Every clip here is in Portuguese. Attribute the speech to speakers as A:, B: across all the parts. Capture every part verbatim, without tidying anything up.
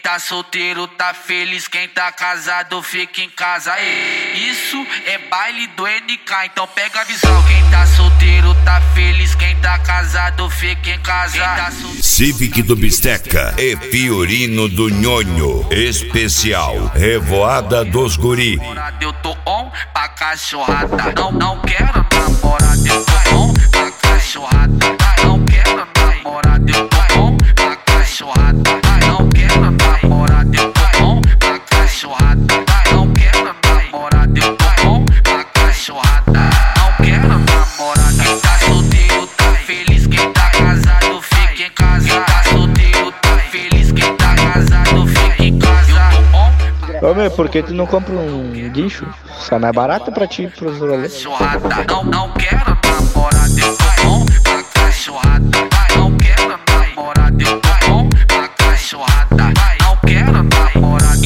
A: tá solteiro tá feliz, quem tá casado fica em casa. Ei, isso é baile do N K, então pega a visão. Quem tá solteiro tá feliz, quem tá casado fica em casa. Tá solteiro,
B: Civic do Bisteca e Fiorino do Nhonho. Especial Revoada dos Guri.
A: eu tô on pra cachorrada. Não, não quero namorada, eu tô on pra cachorrada. Não quero namorada, eu tô on pra cachorrada. Não quero namorada, eu tô on pra cachorrada. Não quero namorada, eu tô on pra cachorrada. Não quero namorada. Quem tá solteiro tá feliz, quem tá casado fica em casa. Quem tá solteiro tá feliz, quem tá casado fica em casa. Eu tô on.
C: Ô meu, por que tu não compra um guincho? Sai mais barato pra ti, pros rolês.
A: Cachorrada, não, não quero namorada, eu tô on pra cachorrada. Não quero namorada, eu tô on pra cachorrada. Não quero namorada.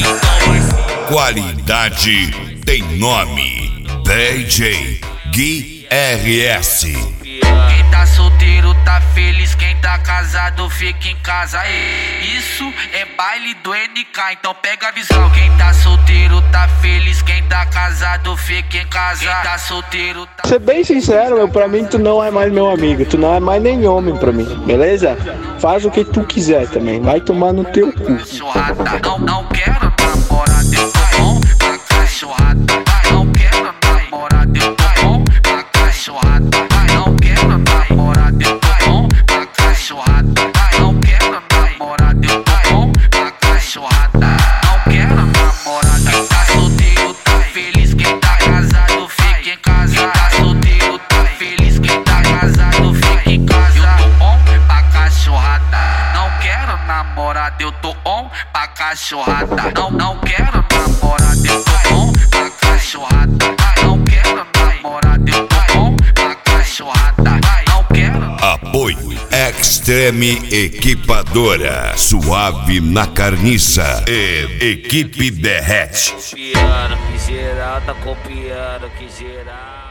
B: Qualidade tem nome. D J Gui R S.
A: Quem tá solteiro tá feliz, quem tá casado fica em casa. Ei, isso é baile do N K, então pega a visão. Quem tá solteiro tá feliz, quem tá casado fica em casa. Quem tá solteiro tá...
C: Ser bem sincero, meu, pra mim tu não é mais meu amigo. Tu não é mais nem homem pra mim, beleza? Faz o que tu quiser também, vai tomar no teu cu.
A: Cachorrada, não, não quero namorada, eu tô on pra cachorrada. Não quero namorada, eu tô on pra cachorrada. Não quero namorada, eu tô on pra cachorrada. Não quero namorada, eu tô on pra cachorrada. Não quero namorada. Quem tá solteiro tá feliz, quem tá casado fica em casa. Quem tá solteiro tá feliz, quem tá casado fica em casa. Eu tô on pra cachorrada. Não quero namorada, eu tô on pra cachorrada. Não, não quero namorada, eu tô on pra cachorrada. Não quero namorada, eu tô on pra cachorrada. Não quero.
B: Apoio Extreme Equipadora. Suave na carniça. E Equipe Derrete.
D: Que geral tá copiando, que geral.